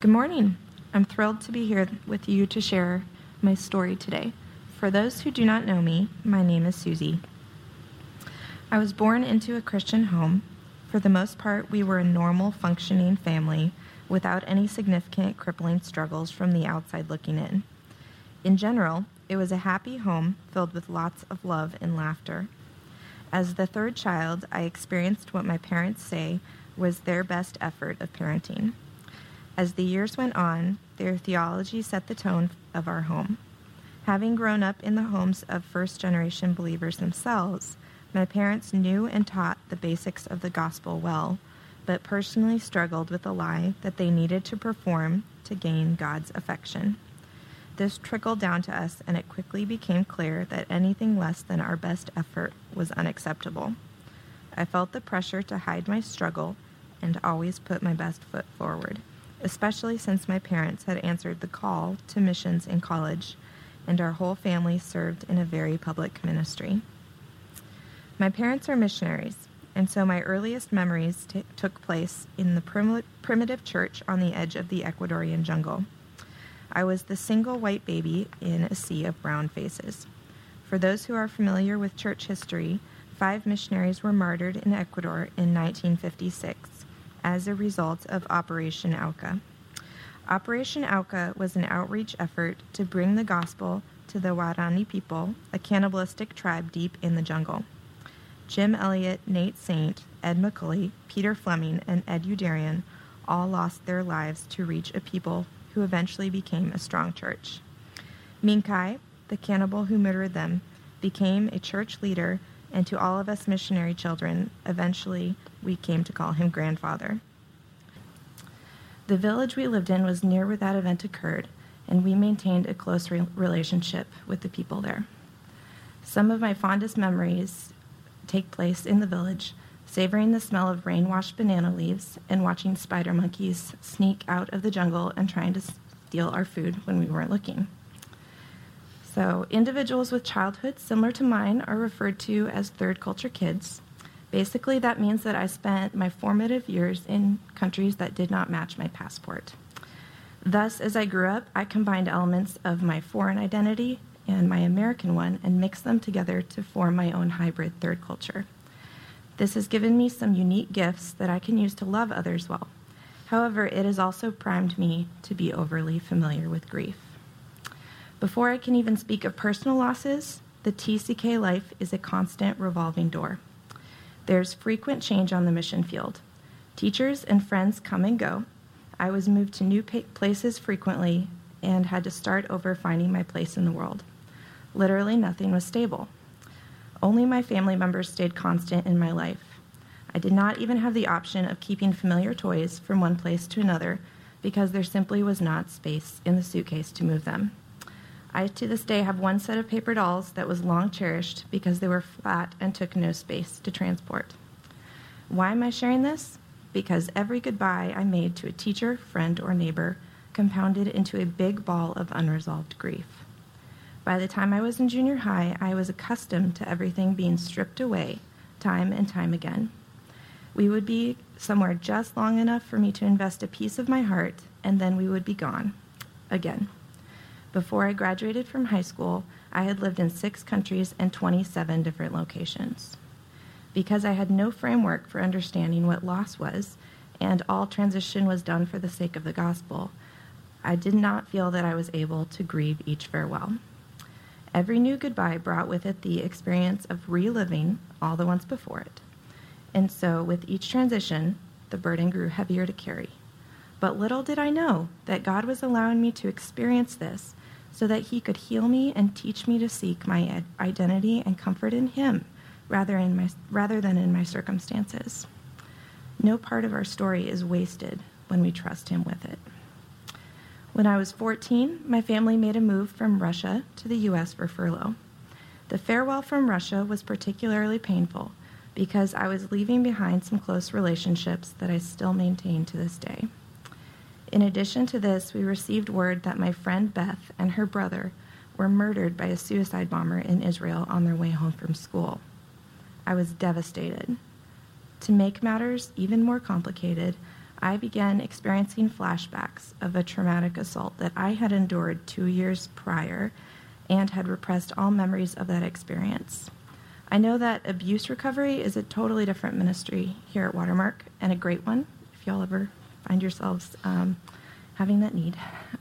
Good morning. I'm thrilled to be here with you to share my story today. For those who do not know me, my name is Susie. I was born into a Christian home. For the most part, we were a normal, functioning family without any significant crippling struggles from the outside looking in. In general, it was a happy home filled with lots of love and laughter. As the third child, I experienced what my parents say was their best effort of parenting. As the years went on, their theology set the tone of our home. Having grown up in the homes of first-generation believers themselves, my parents knew and taught the basics of the gospel well, but personally struggled with the lie that they needed to perform to gain God's affection. This trickled down to us, and it quickly became clear that anything less than our best effort was unacceptable. I felt the pressure to hide my struggle and always put my best foot forward, especially since my parents had answered the call to missions in college, and our whole family served in a very public ministry. My parents are missionaries, and so my earliest memories took place in the primitive church on the edge of the Ecuadorian jungle. I was the single white baby in a sea of brown faces. For those who are familiar with church history, 5 missionaries were martyred in Ecuador in 1956 as a result of Operation Auca. Operation Auca was an outreach effort to bring the gospel to the Waorani people, a cannibalistic tribe deep in the jungle. Jim Elliot, Nate Saint, Ed McCulley, Peter Fleming, and Ed Udarian all lost their lives to reach a people who eventually became a strong church. Minkai, the cannibal who murdered them, became a church leader, and to all of us missionary children, eventually we came to call him grandfather. The village we lived in was near where that event occurred, and we maintained a close relationship with the people there. Some of my fondest memories take place in the village, savoring the smell of rain-washed banana leaves and watching spider monkeys sneak out of the jungle and trying to steal our food when we weren't looking. So, individuals with childhoods similar to mine are referred to as third culture kids. Basically, that means that I spent my formative years in countries that did not match my passport. Thus, as I grew up, I combined elements of my foreign identity and my American one and mixed them together to form my own hybrid third culture. This has given me some unique gifts that I can use to love others well. However, it has also primed me to be overly familiar with grief. Before I can even speak of personal losses, the TCK life is a constant revolving door. There's frequent change on the mission field. Teachers and friends come and go. I was moved to new places frequently and had to start over finding my place in the world. Literally nothing was stable. Only my family members stayed constant in my life. I did not even have the option of keeping familiar toys from one place to another because there simply was not space in the suitcase to move them. I, to this day, have one set of paper dolls that was long cherished because they were flat and took no space to transport. Why am I sharing this? Because every goodbye I made to a teacher, friend, or neighbor compounded into a big ball of unresolved grief. By the time I was in junior high, I was accustomed to everything being stripped away time and time again. We would be somewhere just long enough for me to invest a piece of my heart, and then we would be gone again. Before I graduated from high school, I had lived in 6 countries and 27 different locations. Because I had no framework for understanding what loss was, and all transition was done for the sake of the gospel, I did not feel that I was able to grieve each farewell. Every new goodbye brought with it the experience of reliving all the ones before it. And so, with each transition, the burden grew heavier to carry. But little did I know that God was allowing me to experience this so that he could heal me and teach me to seek my identity and comfort in him rather than in my circumstances. No part of our story is wasted when we trust him with it. When I was 14, my family made a move from Russia to the U.S. for furlough. The farewell from Russia was particularly painful because I was leaving behind some close relationships that I still maintain to this day. In addition to this, we received word that my friend Beth and her brother were murdered by a suicide bomber in Israel on their way home from school. I was devastated. To make matters even more complicated, I began experiencing flashbacks of a traumatic assault that I had endured 2 years prior and had repressed all memories of that experience. I know that abuse recovery is a totally different ministry here at Watermark, and a great one if y'all ever find yourselves having that need.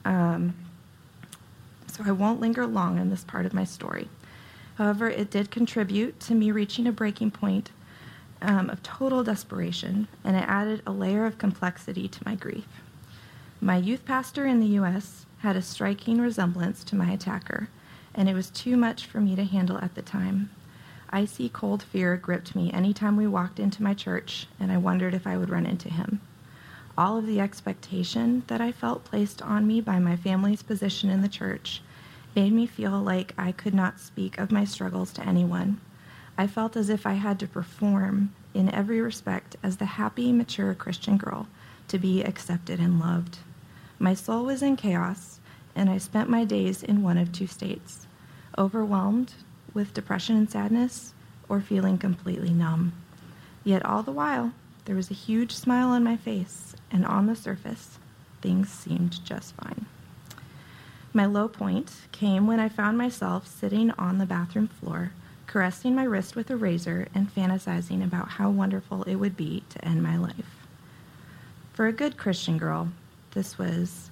So I won't linger long on this part of my story. However, it did contribute to me reaching a breaking point of total desperation, and it added a layer of complexity to my grief. My youth pastor in the U.S. had a striking resemblance to my attacker, and it was too much for me to handle at the time. Icy cold fear gripped me anytime we walked into my church, and I wondered if I would run into him. All of the expectation that I felt placed on me by my family's position in the church made me feel like I could not speak of my struggles to anyone. I felt as if I had to perform in every respect as the happy, mature Christian girl to be accepted and loved. My soul was in chaos, and I spent my days in one of two states: overwhelmed with depression and sadness, or feeling completely numb. Yet all the while, there was a huge smile on my face, and on the surface, things seemed just fine. My low point came when I found myself sitting on the bathroom floor, caressing my wrist with a razor and fantasizing about how wonderful it would be to end my life. For a good Christian girl, this was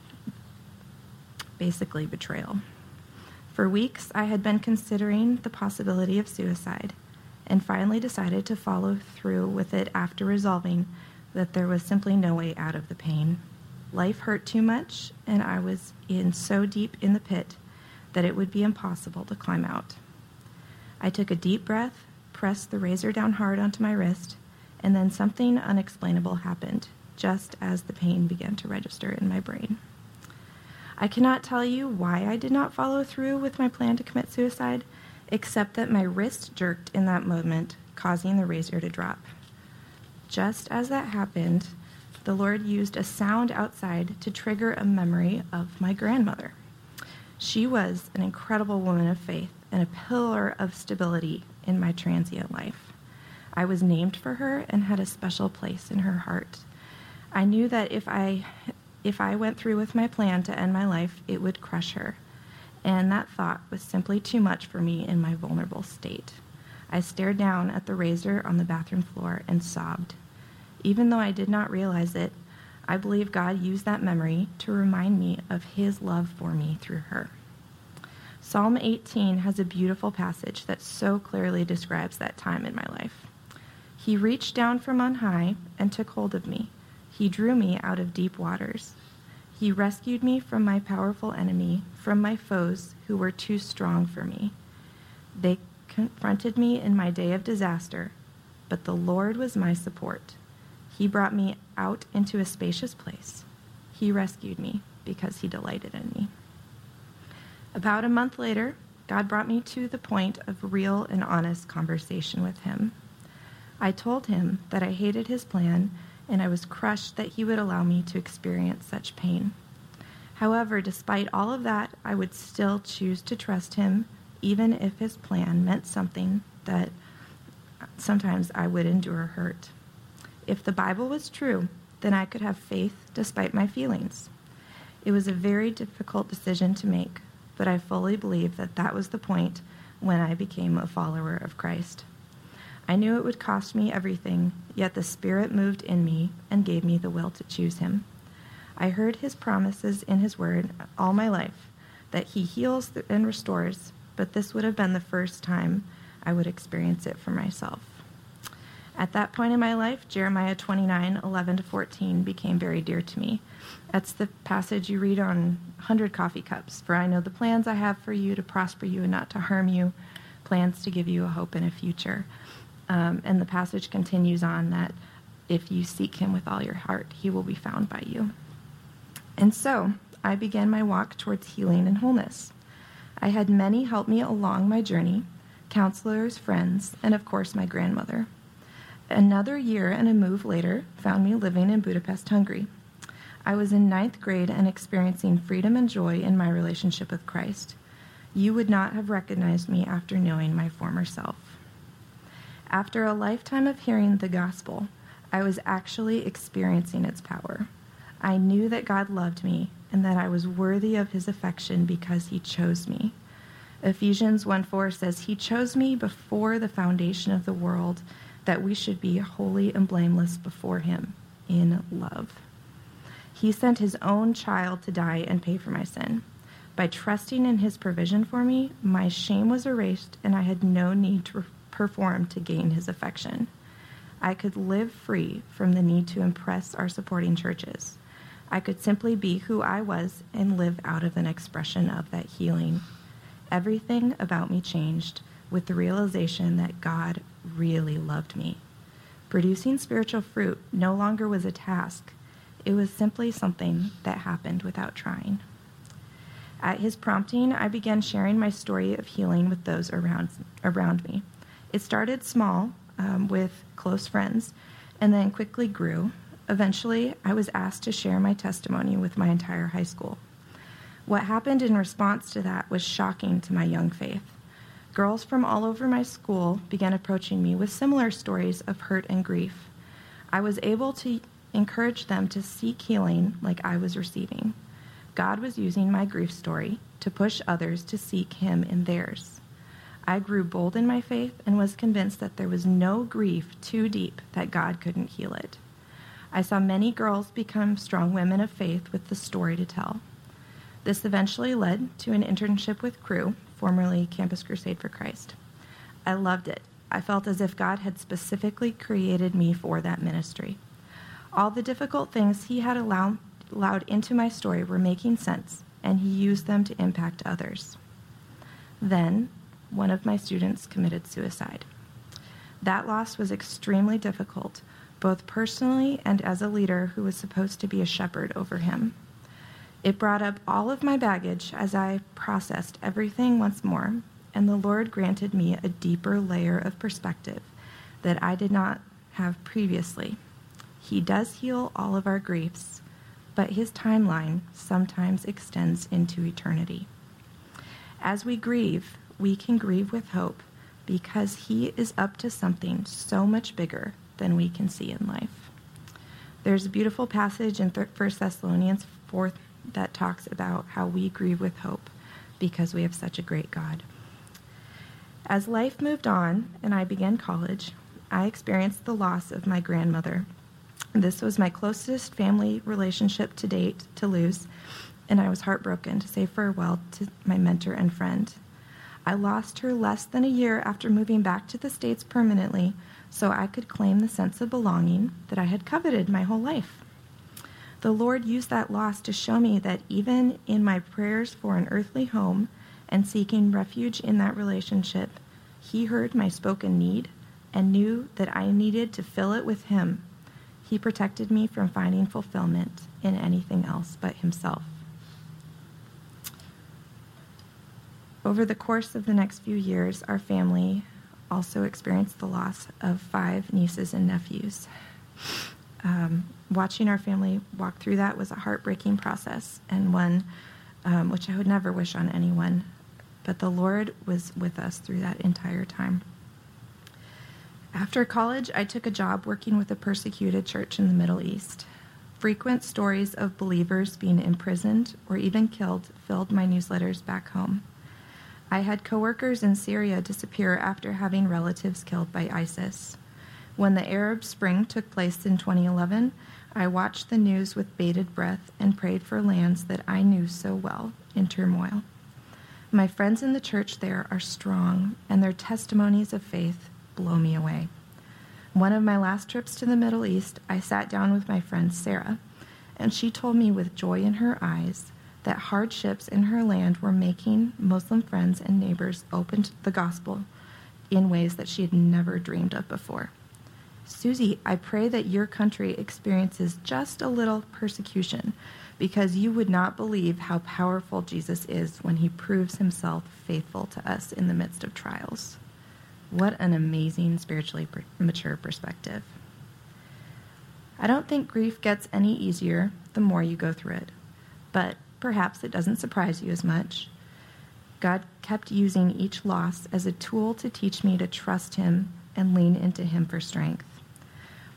basically betrayal. For weeks, I had been considering the possibility of suicide, and finally decided to follow through with it after resolving that there was simply no way out of the pain. Life hurt too much, and I was in so deep in the pit that it would be impossible to climb out. I took a deep breath, pressed the razor down hard onto my wrist, and then something unexplainable happened, just as the pain began to register in my brain. I cannot tell you why I did not follow through with my plan to commit suicide, except that my wrist jerked in that moment, causing the razor to drop. Just as that happened, the Lord used a sound outside to trigger a memory of my grandmother. She was an incredible woman of faith and a pillar of stability in my transient life. I was named for her and had a special place in her heart. I knew that if I went through with my plan to end my life, it would crush her. And that thought was simply too much for me in my vulnerable state. I stared down at the razor on the bathroom floor and sobbed. Even though I did not realize it, I believe God used that memory to remind me of his love for me through her. Psalm 18 has a beautiful passage that so clearly describes that time in my life. He reached down from on high and took hold of me. He drew me out of deep waters. He rescued me from my powerful enemy, from my foes who were too strong for me. They confronted me in my day of disaster, but the Lord was my support. He brought me out into a spacious place. He rescued me because he delighted in me. About a month later, God brought me to the point of real and honest conversation with him. I told him that I hated his plan, and I was crushed that he would allow me to experience such pain. However, despite all of that, I would still choose to trust him, even if his plan meant something that sometimes I would endure hurt. If the Bible was true, then I could have faith despite my feelings. It was a very difficult decision to make, but I fully believe that that was the point when I became a follower of Christ. I knew it would cost me everything, yet the Spirit moved in me and gave me the will to choose him. I heard his promises in his word all my life, that he heals and restores, but this would have been the first time I would experience it for myself. At that point in my life, Jeremiah 29:11-14 became very dear to me. That's the passage you read on 100 coffee cups. For I know the plans I have for you to prosper you and not to harm you, plans to give you a hope and a future. And the passage continues on that if you seek him with all your heart, he will be found by you. And so I began my walk towards healing and wholeness. I had many help me along my journey, counselors, friends, and of course my grandmother. Another year and a move later found me living in Budapest, Hungary. I was in 9th grade and experiencing freedom and joy in my relationship with Christ. You would not have recognized me after knowing my former self. After a lifetime of hearing the gospel, I was actually experiencing its power. I knew that God loved me and that I was worthy of his affection because he chose me. Ephesians 1:4 says, "He chose me before the foundation of the world, that we should be holy and blameless before him in love." He sent his own child to die and pay for my sin. By trusting in his provision for me, my shame was erased and I had no need to perform to gain his affection. I could live free from the need to impress our supporting churches. I could simply be who I was and live out of an expression of that healing. Everything about me changed with the realization that God really loved me. Producing spiritual fruit no longer was a task. It was simply something that happened without trying. At his prompting, I began sharing my story of healing with those around me. It started small, with close friends, and then quickly grew. Eventually, I was asked to share my testimony with my entire high school. What happened in response to that was shocking to my young faith. Girls from all over my school began approaching me with similar stories of hurt and grief. I was able to encourage them to seek healing like I was receiving. God was using my grief story to push others to seek him in theirs. I grew bold in my faith and was convinced that there was no grief too deep that God couldn't heal it. I saw many girls become strong women of faith with the story to tell. This eventually led to an internship with Cru, formerly Campus Crusade for Christ. I loved it. I felt as if God had specifically created me for that ministry. All the difficult things he had allowed into my story were making sense, and he used them to impact others. Then, one of my students committed suicide. That loss was extremely difficult, both personally and as a leader who was supposed to be a shepherd over him. It brought up all of my baggage as I processed everything once more, and the Lord granted me a deeper layer of perspective that I did not have previously. He does heal all of our griefs, but his timeline sometimes extends into eternity. As we grieve, we can grieve with hope because he is up to something so much bigger than we can see in life. There's a beautiful passage in 1 Thessalonians 4 that talks about how we grieve with hope because we have such a great God. As life moved on and I began college, I experienced the loss of my grandmother. This was my closest family relationship to date to lose, and I was heartbroken to say farewell to my mentor and friend. I lost her less than a year after moving back to the States permanently so I could claim the sense of belonging that I had coveted my whole life. The Lord used that loss to show me that even in my prayers for an earthly home and seeking refuge in that relationship, he heard my spoken need and knew that I needed to fill it with him. He protected me from finding fulfillment in anything else but himself. Over the course of the next few years, our family also experienced the loss of 5 nieces and nephews. Watching our family walk through that was a heartbreaking process, and one which I would never wish on anyone, but the Lord was with us through that entire time. After college, I took a job working with a persecuted church in the Middle East. Frequent stories of believers being imprisoned or even killed filled my newsletters back home. I had coworkers in Syria disappear after having relatives killed by ISIS. When the Arab Spring took place in 2011, I watched the news with bated breath and prayed for lands that I knew so well in turmoil. My friends in the church there are strong, and their testimonies of faith blow me away. One of my last trips to the Middle East, I sat down with my friend Sarah, and she told me with joy in her eyes that hardships in her land were making Muslim friends and neighbors open to the gospel in ways that she had never dreamed of before. Susie, I pray that your country experiences just a little persecution because you would not believe how powerful Jesus is when he proves himself faithful to us in the midst of trials. What an amazing spiritually mature perspective. I don't think grief gets any easier the more you go through it, but perhaps it doesn't surprise you as much. God kept using each loss as a tool to teach me to trust him and lean into him for strength.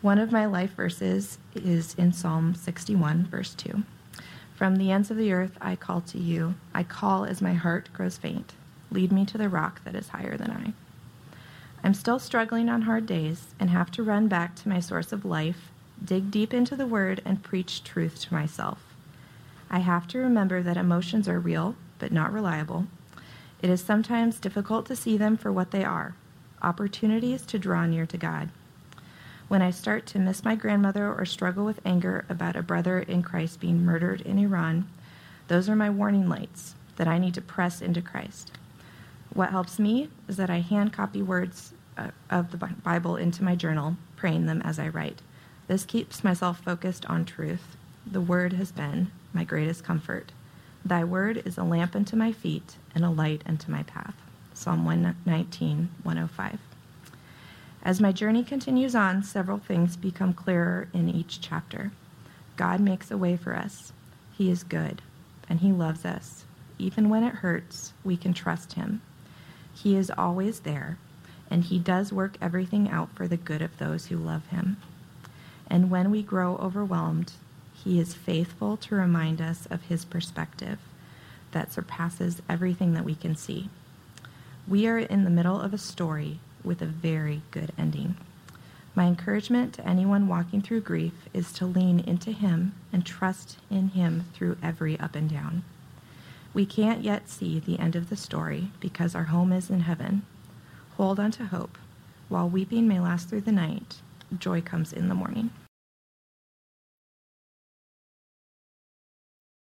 One of my life verses is in Psalm 61, verse 2. From the ends of the earth I call to you. I call as my heart grows faint. Lead me to the rock that is higher than I. I'm still struggling on hard days and have to run back to my source of life, dig deep into the Word, and preach truth to myself. I have to remember that emotions are real, but not reliable. It is sometimes difficult to see them for what they are, opportunities to draw near to God. When I start to miss my grandmother or struggle with anger about a brother in Christ being murdered in Iran, those are my warning lights that I need to press into Christ. What helps me is that I hand copy words of the Bible into my journal, praying them as I write. This keeps myself focused on truth. The Word has been my greatest comfort. Thy word is a lamp unto my feet and a light unto my path. Psalm 119, 105. As my journey continues on, several things become clearer in each chapter. God makes a way for us. He is good, and He loves us. Even when it hurts, we can trust Him. He is always there, and He does work everything out for the good of those who love Him. And when we grow overwhelmed, He is faithful to remind us of His perspective that surpasses everything that we can see. We are in the middle of a story with a very good ending. My encouragement to anyone walking through grief is to lean into Him and trust in Him through every up and down. We can't yet see the end of the story because our home is in heaven. Hold on to hope. While weeping may last through the night, joy comes in the morning.